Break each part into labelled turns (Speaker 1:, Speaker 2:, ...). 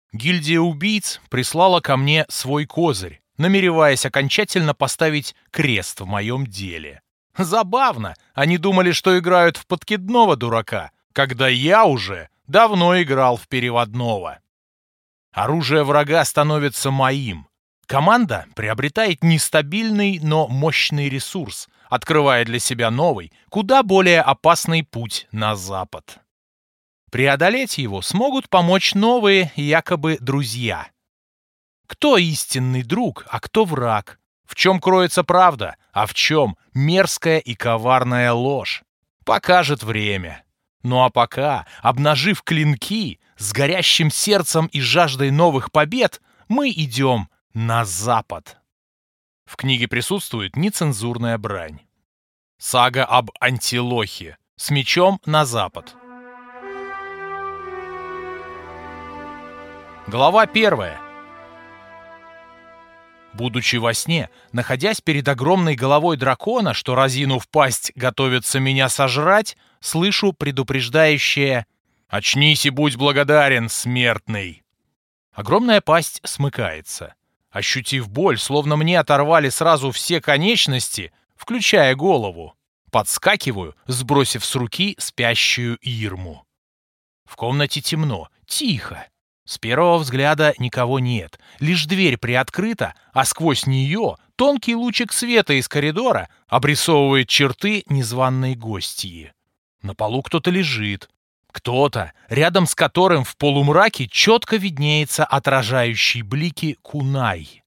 Speaker 1: Гильдия убийц прислала ко мне свой козырь, намереваясь окончательно поставить крест в моем деле. Забавно, они думали, что играют в подкидного дурака, когда я уже давно играл в переводного. Оружие врага становится моим. Команда приобретает нестабильный, но мощный ресурс, открывая для себя новый, куда более опасный путь на запад. Преодолеть его смогут помочь новые, якобы, друзья. Кто истинный друг, а кто враг? В чем кроется правда, а в чем мерзкая и коварная ложь? Покажет время. Ну а пока, обнажив клинки, с горящим сердцем и жаждой новых побед, мы идем на запад. В книге присутствует нецензурная брань. Сага об Антилохе. С мечом на запад. Глава 1. Будучи во сне, находясь перед огромной головой дракона, что, разинув пасть, готовится меня сожрать, слышу предупреждающее «Очнись и будь благодарен, смертный!». Огромная пасть смыкается. Ощутив боль, словно мне оторвали сразу все конечности, включая голову, подскакиваю, сбросив с руки спящую Ирму. В комнате темно, тихо. С первого взгляда никого нет, лишь дверь приоткрыта, а сквозь нее тонкий лучик света из коридора обрисовывает черты незваной гостьи. На полу кто-то лежит. Кто-то, рядом с которым в полумраке четко виднеется отражающий блики кунай.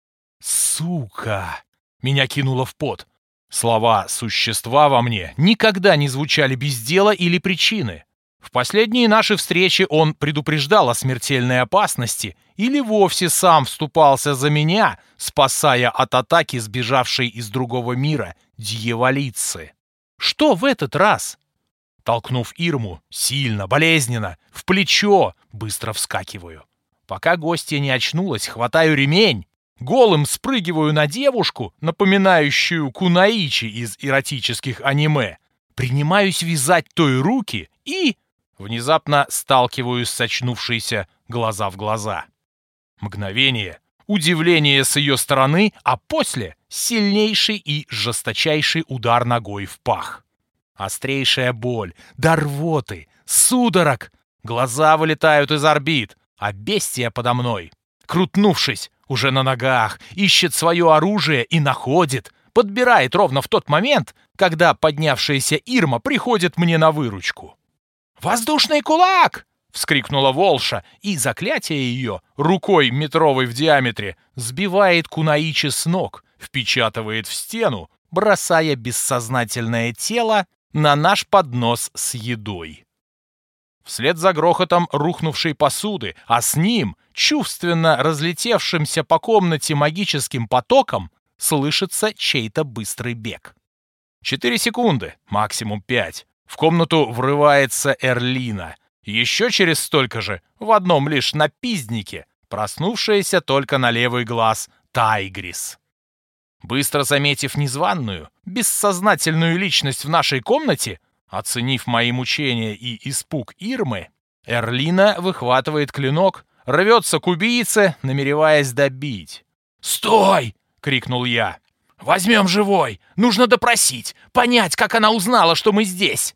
Speaker 1: «Сука!» Меня кинуло в пот. Слова «существа» во мне никогда не звучали без дела или причины. В последние наши встречи он предупреждал о смертельной опасности или вовсе сам вступался за меня, спасая от атаки сбежавшей из другого мира дьяволицы. Что в этот раз? Толкнув Ирму, сильно, болезненно, в плечо, быстро вскакиваю. Пока гостья не очнулась, хватаю ремень, голым спрыгиваю на девушку, напоминающую кунаичи из эротических аниме, принимаюсь вязать той руки и... Внезапно сталкиваюсь с очнувшейся глаза в глаза. Мгновение, удивление с ее стороны, а после сильнейший и жесточайший удар ногой в пах. Острейшая боль, до рвоты, судорог. Глаза вылетают из орбит, а бестия подо мной, крутнувшись, уже на ногах, ищет свое оружие и находит, подбирает ровно в тот момент, когда поднявшаяся Ирма приходит мне на выручку. «Воздушный кулак!» — вскрикнула Волша, и заклятие ее, рукой метровой в диаметре, сбивает кунаичи с ног, впечатывает в стену, бросая бессознательное тело на наш поднос с едой. Вслед за грохотом рухнувшей посуды, а с ним, чувственно разлетевшимся по комнате магическим потоком, слышится чей-то быстрый бег. 4 секунды, максимум 5. В комнату врывается Эрлина. Еще через столько же, в одном лишь напизднике, проснувшаяся только на левый глаз Тайгрис. Быстро заметив незваную, бессознательную личность в нашей комнате, оценив мои мучения и испуг Ирмы, Эрлина выхватывает клинок, рвется к убийце, намереваясь добить. «Стой!» — крикнул я. «Возьмем живой! Нужно допросить, понять, как она узнала, что мы здесь!»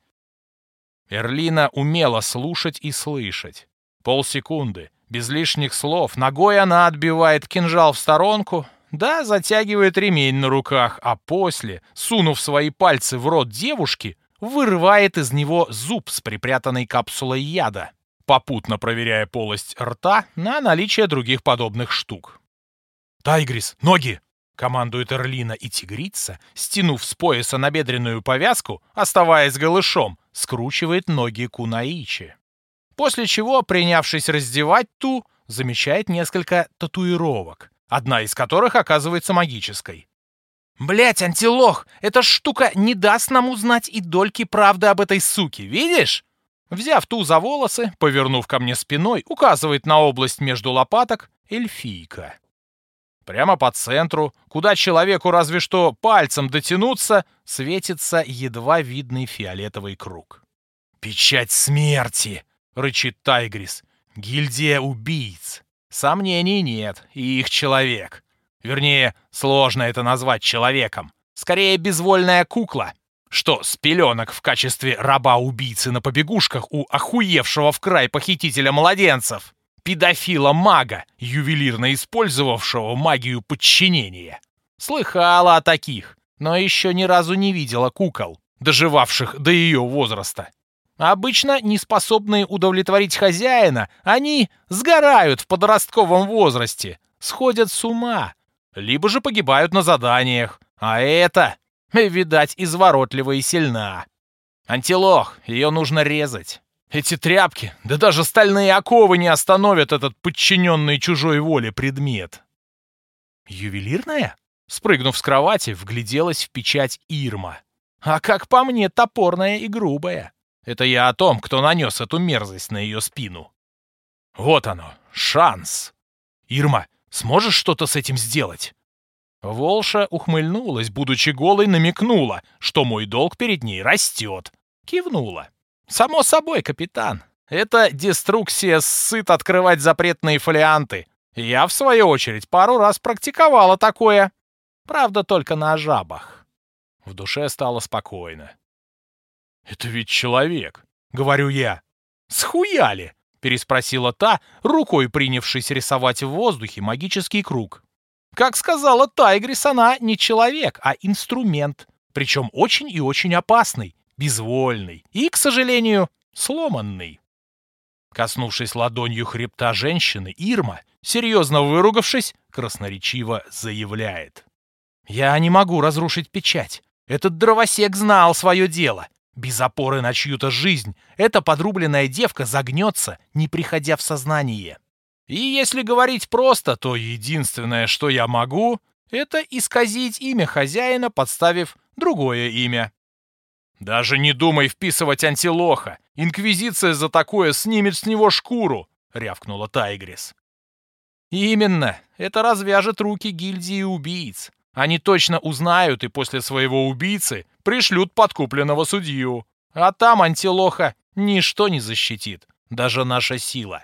Speaker 1: Эрлина умела слушать и слышать. Полсекунды, без лишних слов, ногой она отбивает кинжал в сторонку, да, затягивает ремень на руках, а после, сунув свои пальцы в рот девушки, вырывает из него зуб с припрятанной капсулой яда, попутно проверяя полость рта на наличие других подобных штук. «Тайгрис, ноги!» — командует Эрлина, и тигрица, стянув с пояса набедренную повязку, оставаясь голышом, скручивает ноги кунаичи. После чего, принявшись раздевать ту, замечает несколько татуировок, одна из которых оказывается магической. «Блядь, антилох, эта штука не даст нам узнать и дольки правды об этой суке, видишь?» Взяв ту за волосы, повернув ко мне спиной, указывает на область между лопаток эльфийка. Прямо по центру, куда человеку разве что пальцем дотянуться, светится едва видный фиолетовый круг. «Печать смерти!» — рычит Тайгрис. «Гильдия убийц! Сомнений нет, и их человек. Вернее, сложно это назвать человеком. Скорее, безвольная кукла. Что с пеленок в качестве раба-убийцы на побегушках у охуевшего в край похитителя младенцев? Педофила-мага, ювелирно использовавшего магию подчинения. Слыхала о таких, но еще ни разу не видела кукол, доживавших до ее возраста. Обычно неспособные удовлетворить хозяина, они сгорают в подростковом возрасте, сходят с ума, либо же погибают на заданиях. А это, видать, изворотлива и сильна. Антилох, ее нужно резать. Эти тряпки, да даже стальные оковы не остановят этот подчиненный чужой воле предмет. Ювелирная? Спрыгнув с кровати, вгляделась в печать Ирма. А как по мне, топорная и грубая. Это я о том, кто нанес эту мерзость на ее спину. Вот оно, шанс. Ирма, сможешь что-то с этим сделать? Волша ухмыльнулась, будучи голой, намекнула, что мой долг перед ней растет. Кивнула. Само собой, капитан. Это деструксия сыт открывать запретные фолианты. Я, в свою очередь, пару раз практиковала такое. Правда, только на жабах. В душе стало спокойно. «Это ведь человек», — говорю я. «Схуяли?» — переспросила та, рукой принявшись рисовать в воздухе магический круг. Как сказала Тайгрис, она не человек, а инструмент. Причем очень и очень опасный, безвольный и, к сожалению, сломанный. Коснувшись ладонью хребта женщины, Ирма, серьезно выругавшись, красноречиво заявляет. «Я не могу разрушить печать. Этот дровосек знал свое дело. Без опоры на чью-то жизнь эта подрубленная девка загнется, не приходя в сознание. И если говорить просто, то единственное, что я могу, это исказить имя хозяина, подставив другое имя. Даже не думай вписывать антилоха. Инквизиция за такое снимет с него шкуру, рявкнула Тайгрис. Именно, это развяжет руки гильдии убийц. Они точно узнают и после своего убийцы пришлют подкупленного судью. А там антилоха ничто не защитит, даже наша сила.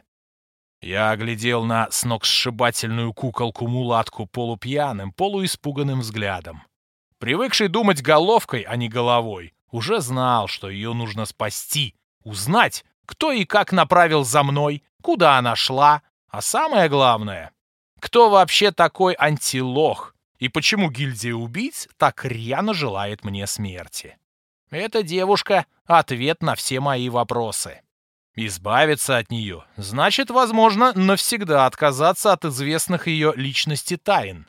Speaker 1: Я оглядел на сногсшибательную куколку-мулатку полупьяным, полуиспуганным взглядом. Привыкший думать головкой, а не головой, уже знал, что ее нужно спасти, узнать, кто и как направил за мной, куда она шла, а самое главное, кто вообще такой антилох и почему гильдия убийц так рьяно желает мне смерти. Эта девушка — ответ на все мои вопросы. Избавиться от нее значит, возможно, навсегда отказаться от известных ее личности тайн.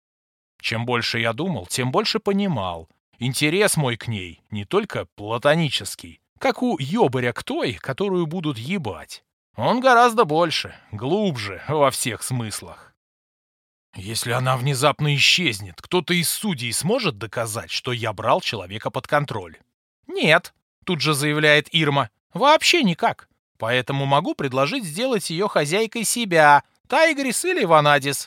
Speaker 1: Чем больше я думал, тем больше понимал. Интерес мой к ней не только платонический, как у ёбаря к той, которую будут ебать. Он гораздо больше, глубже во всех смыслах. Если она внезапно исчезнет, кто-то из судей сможет доказать, что я брал человека под контроль? Нет, тут же заявляет Ирма, вообще никак. Поэтому могу предложить сделать ее хозяйкой себя, Тайгрис или Ванадис.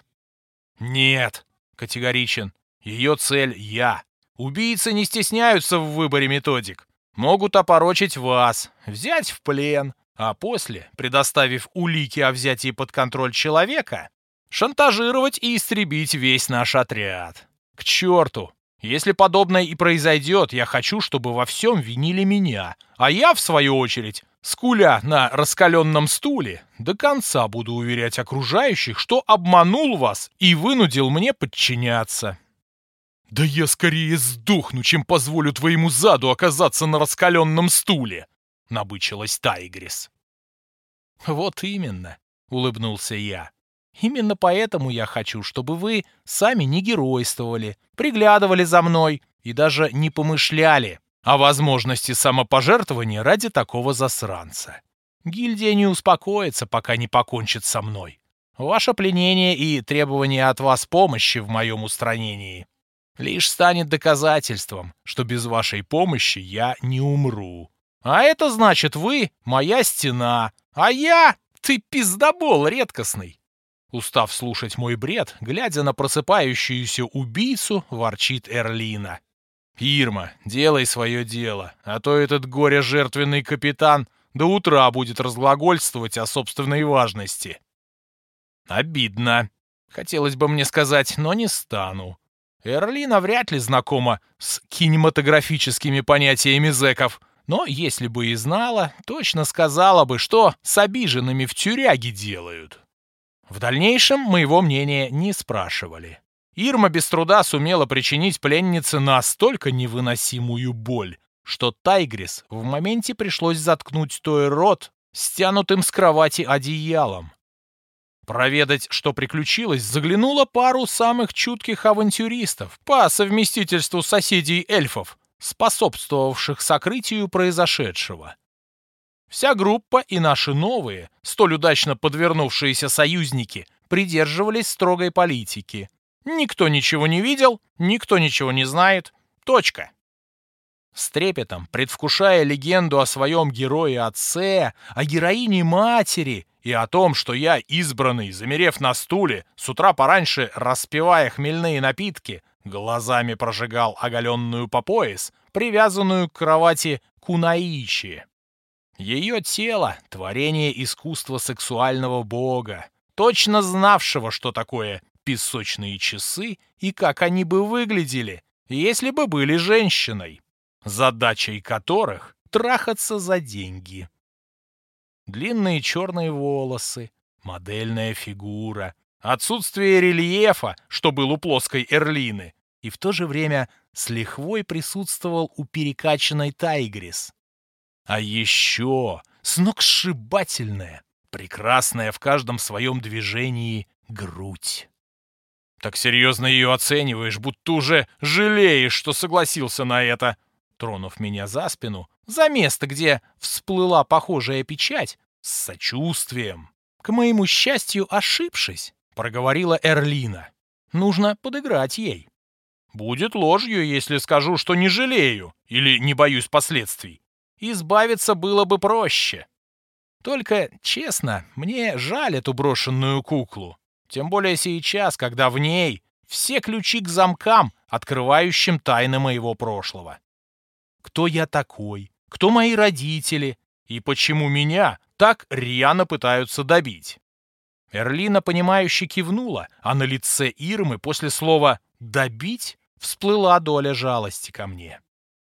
Speaker 1: Нет, категоричен. Ее цель — я. Убийцы не стесняются в выборе методик. Могут опорочить вас, взять в плен, а после, предоставив улики о взятии под контроль человека, шантажировать и истребить весь наш отряд. К черту! Если подобное и произойдет, я хочу, чтобы во всем винили меня, а я, в свою очередь, скуля на раскаленном стуле, до конца буду уверять окружающих, что обманул вас и вынудил мне подчиняться. «Да я скорее сдохну, чем позволю твоему заду оказаться на раскаленном стуле!» — набычилась Тайгрис. «Вот именно», — улыбнулся я. «Именно поэтому я хочу, чтобы вы сами не геройствовали, приглядывали за мной и даже не помышляли о возможности самопожертвования ради такого засранца. Гильдия не успокоится, пока не покончит со мной. Ваше пленение и требование от вас помощи в моем устранении лишь станет доказательством, что без вашей помощи я не умру. А это значит, вы — моя стена, а я — ты пиздобол редкостный». Устав слушать мой бред, глядя на просыпающуюся убийцу, ворчит Эрлина. «Ирма, делай свое дело, а то этот горе-жертвенный капитан до утра будет разглагольствовать о собственной важности». Обидно. Хотелось бы мне сказать, но не стану. Эрлина вряд ли знакома с кинематографическими понятиями зэков, но если бы и знала, точно сказала бы, что с обиженными в тюряге делают. В дальнейшем моего мнения не спрашивали. Ирма без труда сумела причинить пленнице настолько невыносимую боль, что Тайгрис в моменте пришлось заткнуть той рот стянутым с кровати одеялом. Проведать, что приключилось, заглянула пару самых чутких авантюристов по совместительству соседей эльфов, способствовавших сокрытию произошедшего. Вся группа и наши новые, столь удачно подвернувшиеся союзники, придерживались строгой политики. Никто ничего не видел, никто ничего не знает. Точка. С трепетом, предвкушая легенду о своем герое-отце, о героине-матери и о том, что я, избранный, замерев на стуле, с утра пораньше распивая хмельные напитки, глазами прожигал оголенную по пояс, привязанную к кровати Кунаичи. Ее тело — творение искусства сексуального бога, точно знавшего, что такое песочные часы и как они бы выглядели, если бы были женщиной, задачей которых — трахаться за деньги. Длинные черные волосы, модельная фигура, отсутствие рельефа, что был у плоской Эрлины, и в то же время с лихвой присутствовал у перекачанной Тайгрис. А еще сногсшибательная, прекрасная в каждом своем движении грудь. Так серьезно ее оцениваешь, будто уже жалеешь, что согласился на это. Тронув меня за спину, за место, где всплыла похожая печать, с сочувствием, к моему счастью ошибшись, проговорила Эрлина. Нужно подыграть ей. Будет ложью, если скажу, что не жалею или не боюсь последствий. Избавиться было бы проще. Только, честно, мне жаль эту брошенную куклу. Тем более сейчас, когда в ней все ключи к замкам, открывающим тайны моего прошлого. Кто я такой? Кто мои родители? И почему меня так рьяно пытаются добить? Эрлина, понимающе кивнула, а на лице Ирмы после слова «добить» всплыла доля жалости ко мне.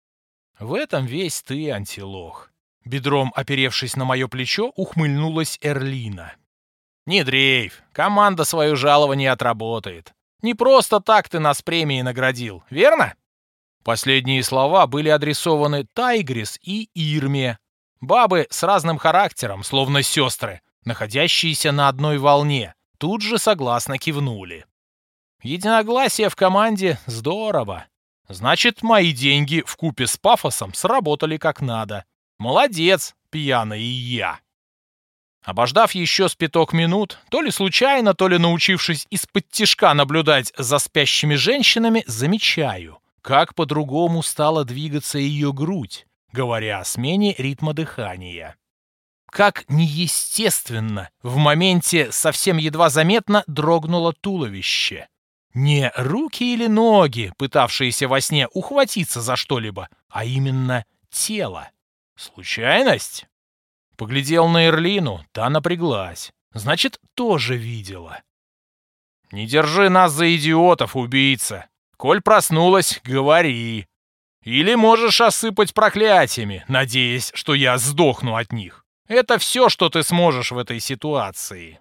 Speaker 1: В этом весь ты, антилох. Бедром оперевшись на мое плечо, ухмыльнулась Эрлина. Не дрейф, команда свое жалование отработает. Не просто так ты нас премией наградил, верно? Последние слова были адресованы Тайгрис и Ирме. Бабы с разным характером, словно сестры, находящиеся на одной волне, тут же согласно кивнули. Единогласие в команде здорово. Значит, мои деньги вкупе с пафосом сработали как надо. Молодец, пьяный и я. Обождав еще с 5 минут, то ли случайно, то ли научившись из-под тишка наблюдать за спящими женщинами, замечаю, как по-другому стала двигаться ее грудь, говоря о смене ритма дыхания. Как неестественно в моменте совсем едва заметно дрогнуло туловище. Не руки или ноги, пытавшиеся во сне ухватиться за что-либо, а именно тело. Случайность? Поглядел на Эрлину, та напряглась. Значит, тоже видела. Не держи нас за идиотов, убийца. Коль проснулась, говори. Или можешь осыпать проклятиями, надеясь, что я сдохну от них. Это все, что ты сможешь в этой ситуации.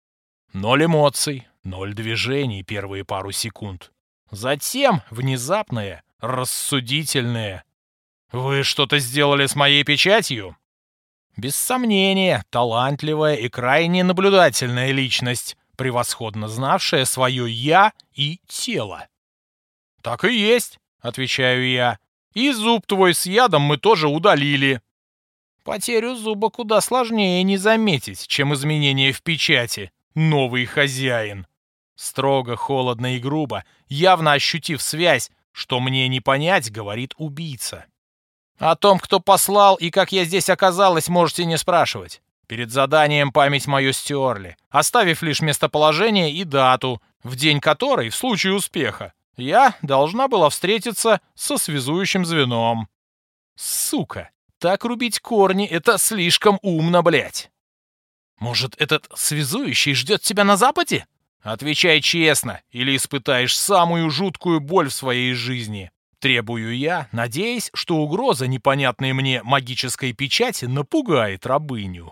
Speaker 1: 0 эмоций, 0 движений первые пару секунд. Затем внезапное, рассудительное. Вы что-то сделали с моей печатью? Без сомнения, талантливая и крайне наблюдательная личность, превосходно знавшая свое «я» и тело. «Так и есть», — отвечаю я. «И зуб твой с ядом мы тоже удалили». Потерю зуба куда сложнее не заметить, чем изменение в печати. Новый хозяин. Строго, холодно и грубо, явно ощутив связь, что мне не понять, говорит убийца. О том, кто послал и как я здесь оказалась, можете не спрашивать. Перед заданием память мою стерли, оставив лишь местоположение и дату, в день которой, в случае успеха, я должна была встретиться со связующим звеном. Сука, так рубить корни — это слишком умно, блядь. Может, этот связующий ждет тебя на западе? Отвечай честно, или испытаешь самую жуткую боль в своей жизни. Требую я, надеясь, что угроза непонятной мне магической печати напугает рабыню.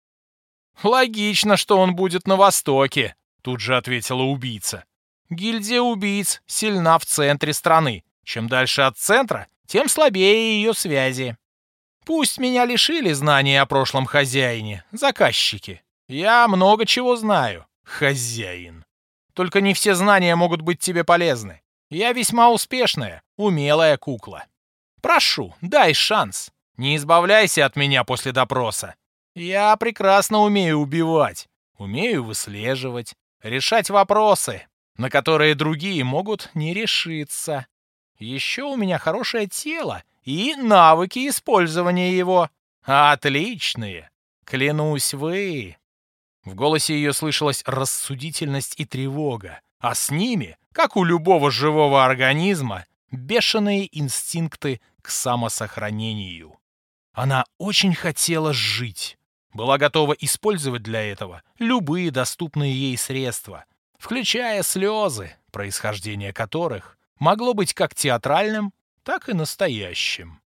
Speaker 1: «Логично, что он будет на востоке», — тут же ответила убийца. «Гильдия убийц сильна в центре страны. Чем дальше от центра, тем слабее ее связи. Пусть меня лишили знания о прошлом хозяине, заказчики. Я много чего знаю, хозяин. Только не все знания могут быть тебе полезны. Я весьма успешная, умелая кукла. Прошу, дай шанс. Не избавляйся от меня после допроса. Я прекрасно умею убивать, умею выслеживать, решать вопросы, на которые другие могут не решиться. Еще у меня хорошее тело и навыки использования его. Отличные. Клянусь, вы. В голосе ее слышалась рассудительность и тревога, а с ними, как у любого живого организма, бешеные инстинкты к самосохранению. Она очень хотела жить, была готова использовать для этого любые доступные ей средства, включая слезы, происхождение которых могло быть как театральным, так и настоящим.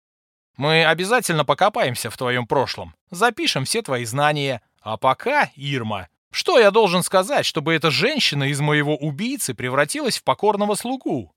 Speaker 1: Мы обязательно покопаемся в твоем прошлом, запишем все твои знания. А пока, Ирма, что я должен сказать, чтобы эта женщина из моего убийцы превратилась в покорного слугу?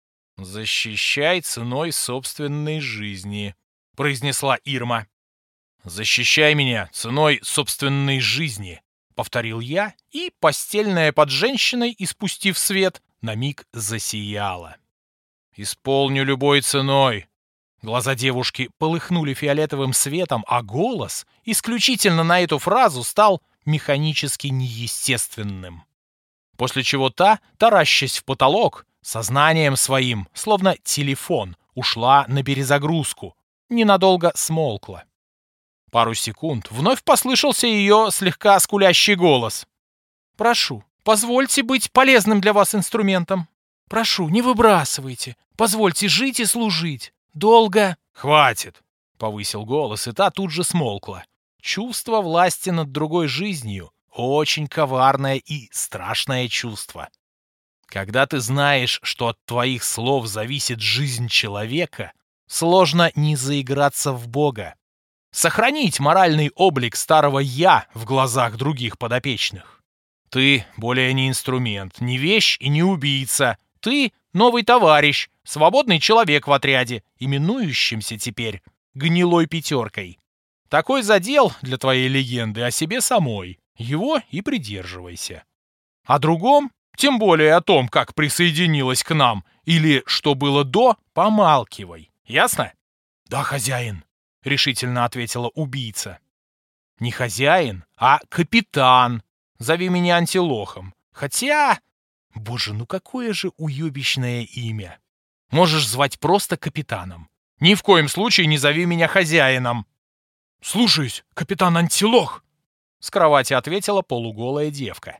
Speaker 1: «Защищай ценой собственной жизни», — произнесла Ирма. «Защищай меня ценой собственной жизни», — повторил я, и постельная под женщиной, испустив свет, на миг засияла. «Исполню любой ценой». Глаза девушки полыхнули фиолетовым светом, а голос исключительно на эту фразу стал механически неестественным. После чего та, таращась в потолок, сознанием своим, словно телефон, ушла на перезагрузку, ненадолго смолкла. Пару секунд вновь послышался ее слегка скулящий голос. «Прошу, позвольте быть полезным для вас инструментом. Прошу, не выбрасывайте. Позвольте жить и служить. Долго...» «Хватит!» — повысил голос, и та тут же смолкла. Чувство власти над другой жизнью — очень коварное и страшное чувство. Когда ты знаешь, что от твоих слов зависит жизнь человека, сложно не заиграться в Бога. Сохранить моральный облик старого «я» в глазах других подопечных. Ты более не инструмент, не вещь и не убийца. Ты новый товарищ, свободный человек в отряде, именующимся теперь «гнилой пятеркой». Такой задел для твоей легенды о себе самой. Его и придерживайся. О другом, тем более о том, как присоединилась к нам, или что было до, помалкивай. Ясно? «Да, хозяин», — решительно ответила убийца. «Не хозяин, а капитан. Зови меня Антилохом. Хотя... Боже, ну какое же уебищное имя. Можешь звать просто капитаном. Ни в коем случае не зови меня хозяином». «Слушаюсь, капитан Антилох», — с кровати ответила полуголая девка.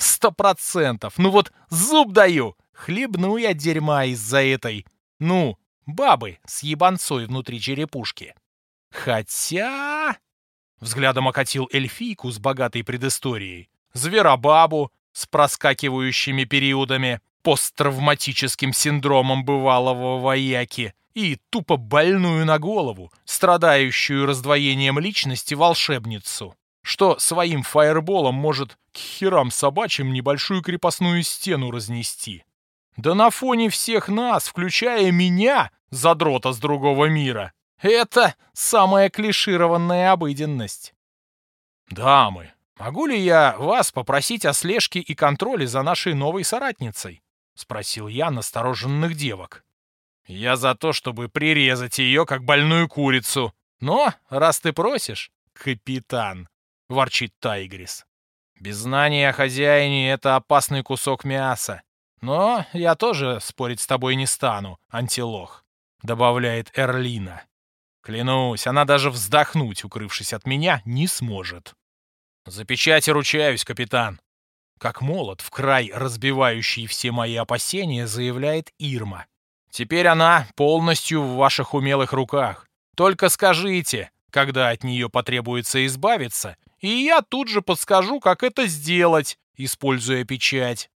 Speaker 1: 100%. Ну вот зуб даю. Хлебну я дерьма из-за этой, бабы с ебанцой внутри черепушки. Хотя... Взглядом окатил эльфийку с богатой предысторией, зверобабу с проскакивающими периодами, посттравматическим синдромом бывалого вояки и тупо больную на голову, страдающую раздвоением личности волшебницу, что своим фаерболом может к херам собачьим небольшую крепостную стену разнести. Да на фоне всех нас, включая меня, задрота с другого мира, это самая клишированная обыденность. «Дамы, могу ли я вас попросить о слежке и контроле за нашей новой соратницей?» — спросил я настороженных девок. «Я за то, чтобы прирезать ее, как больную курицу. Но, раз ты просишь, капитан», — ворчит Тайгрис. «Без знания о хозяине это опасный кусок мяса. Но я тоже спорить с тобой не стану, Антилох», — добавляет Эрлина. Клянусь, она даже вздохнуть, укрывшись от меня, не сможет. «За печати ручаюсь, капитан», — как молот, в край разбивающий все мои опасения, заявляет Ирма. «Теперь она полностью в ваших умелых руках. Только скажите, когда от нее потребуется избавиться, и я тут же подскажу, как это сделать, используя печать.